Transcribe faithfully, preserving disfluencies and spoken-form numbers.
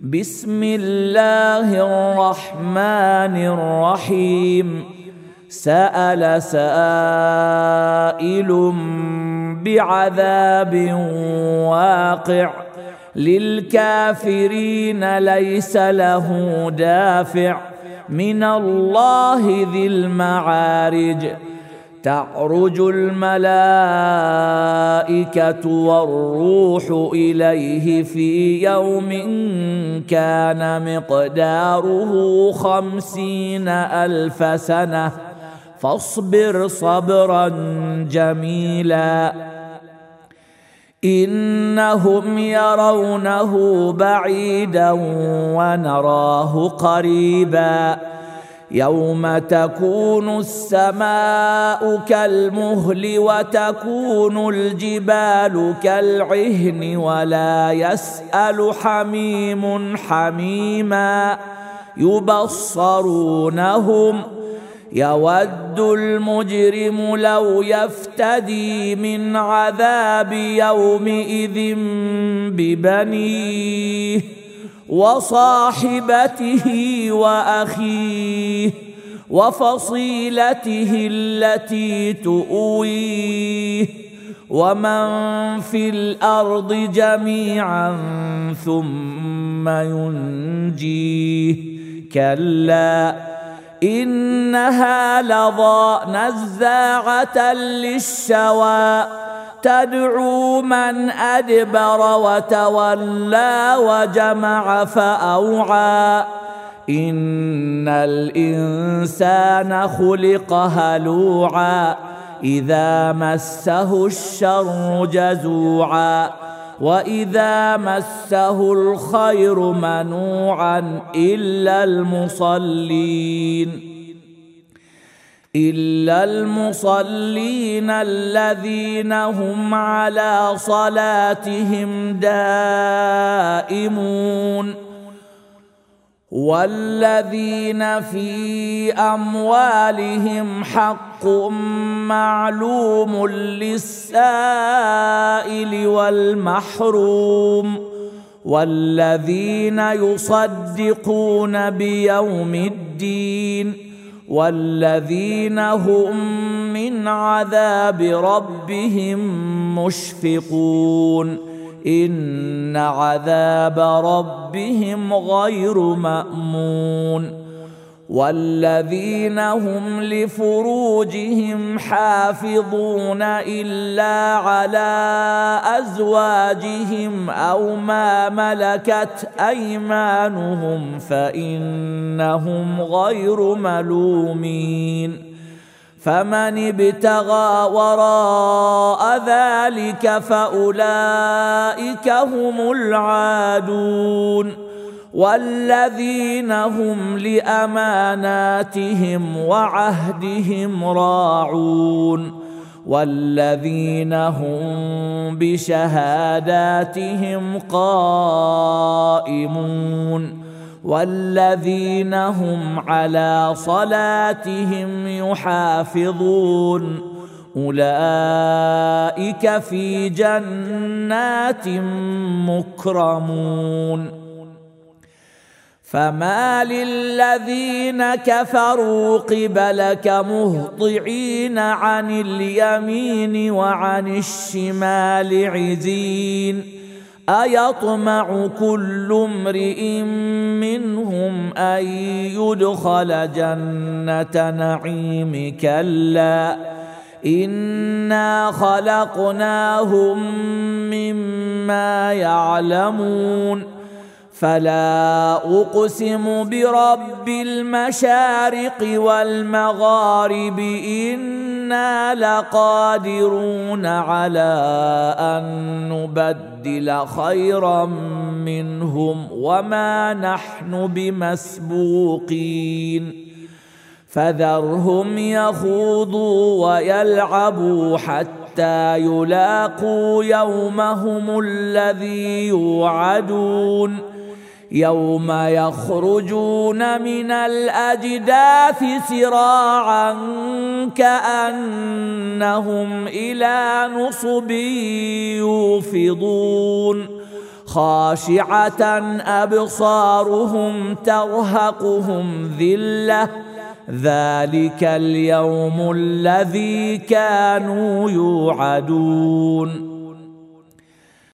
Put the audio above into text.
بسم الله الرحمن الرحيم. سأل سائل بعذاب واقع للكافرين ليس له دافع من الله ذي المعارج. تعرج الملائكة والروح إليه في يوم كان مقداره خمسين ألف سنة فاصبر صبرا جميلا. إنهم يرونه بعيدا ونراه قريبا. يوم تكون السماء كالمهل وتكون الجبال كالعهن ولا يسأل حميم حميما. يبصرونهم يود المجرم لو يفتدي من عذاب يومئذ ببنيه وصاحبته وأخيه وفصيلته التي تؤويه ومن في الأرض جميعا ثم ينجيه. كلا إنها لظى نزاعة للشوى تدعو من أدبر وتولى وجمع فأوعى. إن الإنسان خلق هلوعا إذا مسه الشر جزوعا وإذا مسه الخير منوعا إلا المصلين إلا المصلين الذين هم على صلاتهم دائمون والذين في أموالهم حق معلوم للسائل والمحروم والذين يصدقون بيوم الدين والذين هم من عذاب ربهم مشفقون. إن عذاب ربهم غير مأمون. والذين هم لفروجهم حافظون إلا على أزواجهم أو ما ملكت أيمانهم فإنهم غير ملومين. فمن ابتغى وراء ذلك فأولئك هم العادون. والذين هم لأماناتهم وعهدهم راعون والذين هم بشهاداتهم قائمون والذين هم على صلاتهم يحافظون أولئك في جنات مكرمون. فما للذين كفروا قبلك مهطعين عن اليمين وعن الشمال عزين. أيطمع كل امرئ منهم أن يدخل جنة نعيم كلا إنا خلقناهم مما يعلمون. فلا أقسم برب المشارق والمغارب إنا لقادرون على أن نبدل خيرا منهم وما نحن بمسبوقين. فذرهم يخوضوا ويلعبوا حتى يلاقوا يومهم الذي يوعدون. يوم يخرجون من الأجداث سراعا كأنهم إلى نصب يوفضون. خاشعة أبصارهم ترهقهم ذلة ذلك اليوم الذي كانوا يوعدون